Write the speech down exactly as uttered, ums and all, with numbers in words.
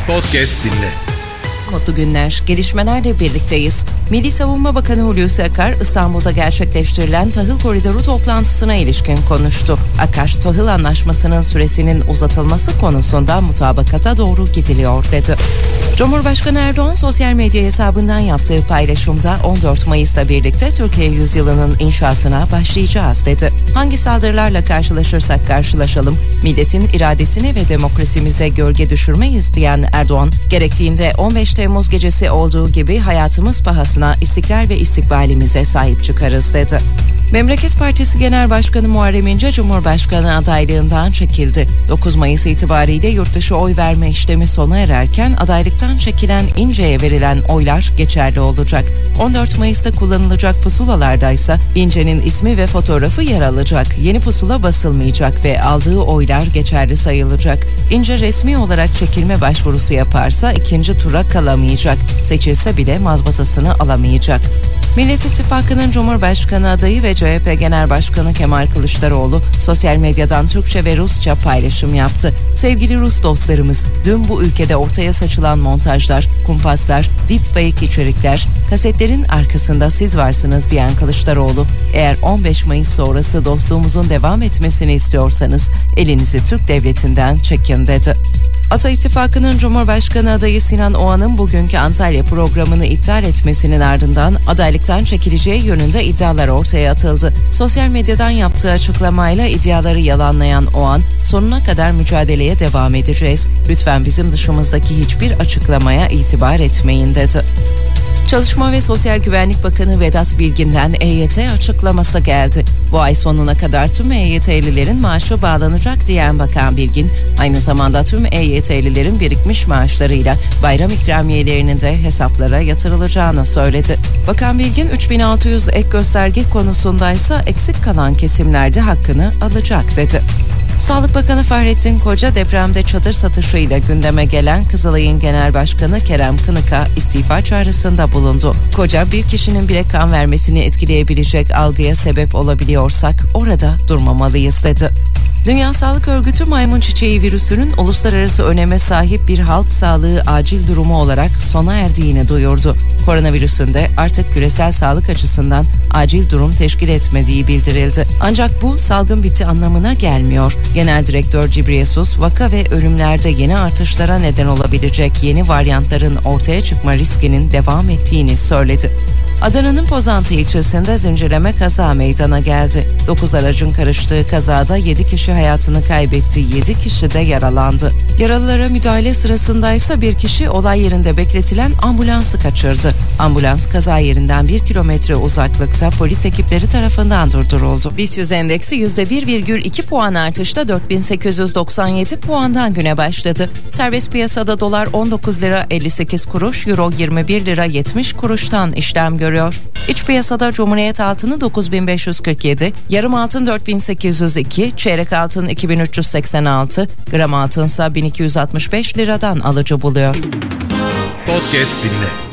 Podcast dinle. Mutlu günler. Gelişmelerle birlikteyiz. Milli Savunma Bakanı Hulusi Akar, İstanbul'da gerçekleştirilen tahıl koridoru toplantısına ilişkin konuştu. Akar, tahıl anlaşmasının süresinin uzatılması konusunda mutabakata doğru gidiliyor dedi. Cumhurbaşkanı Erdoğan sosyal medya hesabından yaptığı paylaşımda on dört Mayıs'la birlikte Türkiye yüzyılının inşasına başlayacağız dedi. Hangi saldırılarla karşılaşırsak karşılaşalım, milletin iradesine ve demokrasimize gölge düşürmeyiz diyen Erdoğan, gerektiğinde on beş Temmuz gecesi olduğu gibi hayatımız pahasına istikrar ve istikbalimize sahip çıkarız dedi. Memleket Partisi Genel Başkanı Muharrem İnce, Cumhurbaşkanı adaylığından çekildi. dokuz Mayıs itibariyle yurtdışı oy verme işlemi sona ererken adaylıktan çekilen İnce'ye verilen oylar geçerli olacak. on dört Mayıs'ta kullanılacak pusulalarda ise İnce'nin ismi ve fotoğrafı yer alacak. Yeni pusula basılmayacak ve aldığı oylar geçerli sayılacak. İnce resmi olarak çekilme başvurusu yaparsa ikinci tura kalamayacak. Seçilse bile mazbatasını alamayacak. Millet İttifakı'nın Cumhurbaşkanı adayı ve C H P Genel Başkanı Kemal Kılıçdaroğlu sosyal medyadan Türkçe ve Rusça paylaşım yaptı. Sevgili Rus dostlarımız, dün bu ülkede ortaya saçılan montajlar, kumpaslar, deepfake içerikler, kasetlerin arkasında siz varsınız diyen Kılıçdaroğlu, eğer on beş Mayıs sonrası dostluğumuzun devam etmesini istiyorsanız elinizi Türk devletinden çekin dedi. Ata İttifakı'nın Cumhurbaşkanı adayı Sinan Oğan'ın bugünkü Antalya programını iptal etmesinin ardından adaylıktan çekileceği yönünde iddialar ortaya atıldı. Sosyal medyadan yaptığı açıklamayla iddiaları yalanlayan Oğan, sonuna kadar mücadeleye devam edeceğiz. Lütfen bizim dışımızdaki hiçbir açıklamaya itibar etmeyin dedi. Çalışma ve Sosyal Güvenlik Bakanı Vedat Bilgin'den E Y T açıklaması geldi. Bu ay sonuna kadar tüm E Y T'lilerin maaşı bağlanacak diyen Bakan Bilgin, aynı zamanda tüm E Y T'lilerin birikmiş maaşlarıyla bayram ikramiyelerinin de hesaplara yatırılacağını söyledi. Bakan Bilgin, üç bin altı yüz ek gösterge konusundaysa eksik kalan kesimlerde hakkını alacak dedi. Sağlık Bakanı Fahrettin Koca, depremde çadır satışıyla gündeme gelen Kızılay'ın Genel Başkanı Kerem Kınık'a istifa çağrısında bulundu. Koca, bir kişinin bile kan vermesini etkileyebilecek algıya sebep olabiliyorsak orada durmamalıyız dedi. Dünya Sağlık Örgütü maymun çiçeği virüsünün uluslararası öneme sahip bir halk sağlığı acil durumu olarak sona erdiğini duyurdu. Koronavirüsün de artık küresel sağlık açısından acil durum teşkil etmediği bildirildi. Ancak bu salgın bitti anlamına gelmiyor. Genel Direktör Cibriyesus, vaka ve ölümlerde yeni artışlara neden olabilecek yeni varyantların ortaya çıkma riskinin devam ettiğini söyledi. Adana'nın Pozantı ilçesinde zincirleme kaza meydana geldi. dokuz aracın karıştığı kazada yedi kişi hayatını kaybetti, yedi kişi de yaralandı. Yaralılara müdahale sırasındaysa bir kişi olay yerinde bekletilen ambulansı kaçırdı. Ambulans kaza yerinden bir kilometre uzaklıkta polis ekipleri tarafından durduruldu. BIST yüz endeksi yüzde bir virgül iki puan artışla dört bin sekiz yüz doksan yedi puandan güne başladı. Serbest piyasada dolar on dokuz lira elli sekiz kuruş, euro yirmi bir lira yetmiş kuruştan işlem görüyor. görüyor. İç piyasada Cumhuriyet altını dokuz bin beş yüz kırk yedi, yarım altın dört bin sekiz yüz iki, çeyrek altın iki bin üç yüz seksen altı, gram altınsa bin iki yüz altmış beş liradan alıcı buluyor. Podcast dinle.